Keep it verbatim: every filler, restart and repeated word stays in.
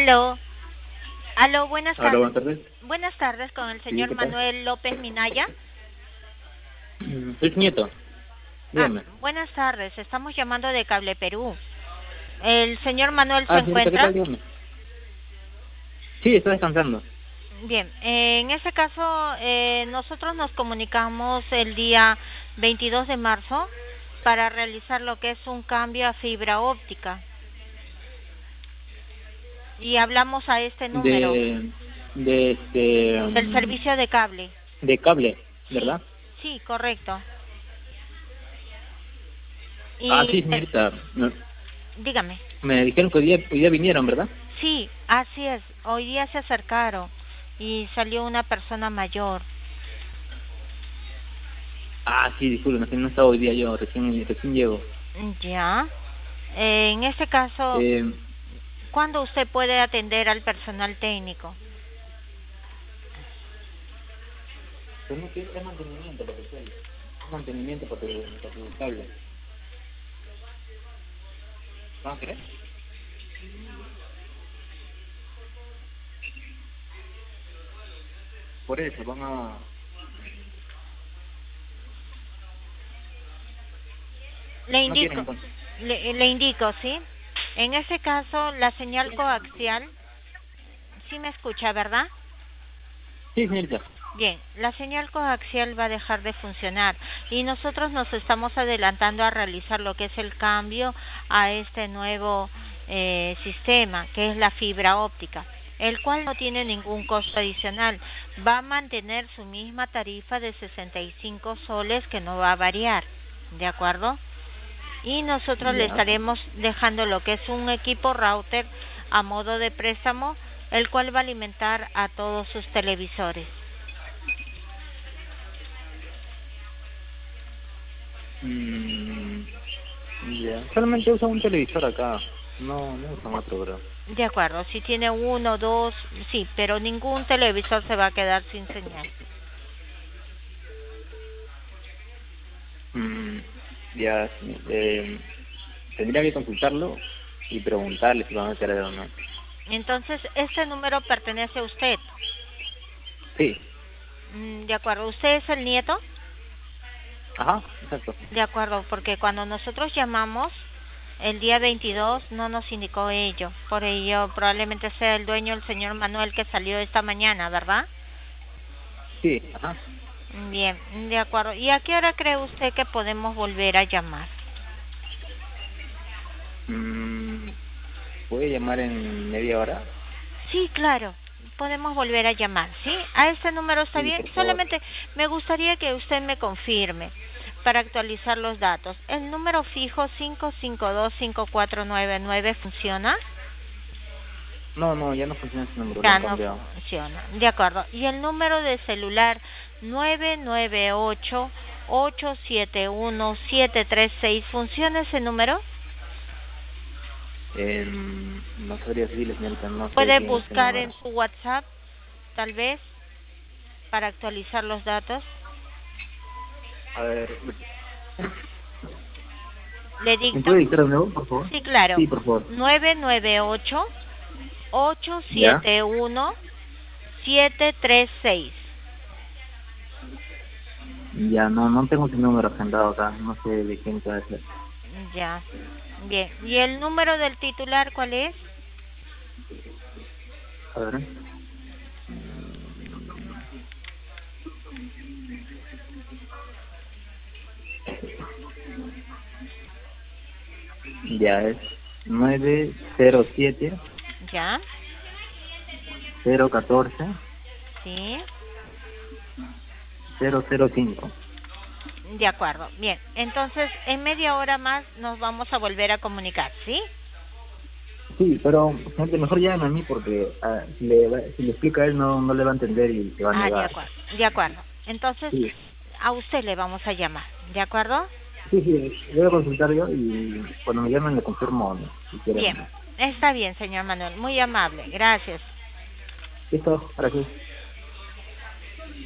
Aló, aló, buenas Hola, tardes. buenas tardes. Buenas tardes con el Sí, señor ¿qué tal? Manuel López Minaya. Mm, Soy su nieto. Ah, Dígame. buenas tardes, estamos llamando de Cable Perú. ¿El señor Manuel se Ah, señorita, ¿qué encuentra? tal? Dígame. Sí, estoy descansando. Bien, eh, en ese caso eh, nosotros nos comunicamos el día veintidós de marzo para realizar lo que es un cambio a fibra óptica y hablamos a este número De, de este, del mm, servicio de cable. de cable, Sí, ¿verdad? sí, correcto. Ah, Y sí, eh, señorita. Me, dígame. me dijeron que hoy día, hoy día vinieron, ¿verdad? Sí, así es. Hoy día se acercaron y salió una persona mayor. Ah, sí, disculpe, no, no estaba hoy día yo, recién, recién llego. Ya. Eh, en este caso, Eh, ¿cuándo usted puede atender al personal técnico? tengo que es mantenimiento para el cable. Es mantenimiento para el, para el cable. ¿No crees? Por eso, van a... Le No quieren indico, entonces. le, le indico, ¿sí? En ese caso, la señal coaxial, sí me escucha, ¿verdad? Sí, señorita. Bien, la señal coaxial va a dejar de funcionar y nosotros nos estamos adelantando a realizar lo que es el cambio a este nuevo eh, sistema, que es la fibra óptica, el cual no tiene ningún costo adicional. Va a mantener su misma tarifa de sesenta y cinco soles que no va a variar, ¿de acuerdo? Y nosotros le Ya. estaremos dejando lo que es un equipo router a modo de préstamo, el cual va a alimentar a todos sus televisores. Mm, ya. Solamente usa un televisor acá. No, no usan otro, bro. De acuerdo, si tiene uno, dos, sí, pero ningún televisor se va a quedar sin señal. Mm, ya, sí, eh, tendría que consultarlo y preguntarle si van a querer o no. Entonces, este número pertenece a usted. Sí, Mm, De acuerdo, ¿usted es el nieto? ajá, exacto. De acuerdo, porque cuando nosotros llamamos el día veintidós no nos indicó ello. Por ello, probablemente sea el dueño, el señor Manuel, que salió esta mañana, ¿verdad? Sí, ajá. Bien, de acuerdo. ¿Y a qué hora cree usted que podemos volver a llamar? Mm, ¿puede llamar en media hora? Sí, claro. Podemos volver a llamar, ¿sí? A este número está Sí, bien. por favor. Solamente me gustaría que usted me confirme para actualizar los datos. ¿El número fijo cinco cinco dos cinco cuatro nueve nueve funciona? No, no, ya no funciona ese número, lo Ya han no cambiado. funciona. De acuerdo. ¿Y el número de celular nueve nueve ocho ocho siete uno siete tres seis funciona ese número? Eh, no sabría decirle, señorita, no sé ¿Puede bien ese buscar en número. su WhatsApp, tal vez, para actualizar los datos? A ver, ¿Le ¿me dicto? puede dictar de nuevo, por favor? Sí, claro. Sí, por favor. nueve nueve ocho ocho ¿Ya? siete uno siete tres seis. Ya, no, no tengo ese número agendado acá, no sé de quién puede ser. Ya. Bien. ¿Y el número del titular cuál es? A ver. Ya es nueve cero siete Ya. cero catorce Sí. cero cero cinco. De acuerdo. Bien. Entonces, en media hora más nos vamos a volver a comunicar, ¿sí? Sí, pero gente, mejor llame a mí porque ah, si, le, va- si le explica a él no, no le va a entender y se va a Ah, de negar. acuerdo. De acuerdo. Entonces, Sí, a usted le vamos a llamar, ¿de acuerdo? sí, sí, voy a consultar yo y cuando me llamen le confirmo ¿no? si quieren o Bien. no. Está bien, señor Manuel. Muy amable. Gracias. Listo, gracias.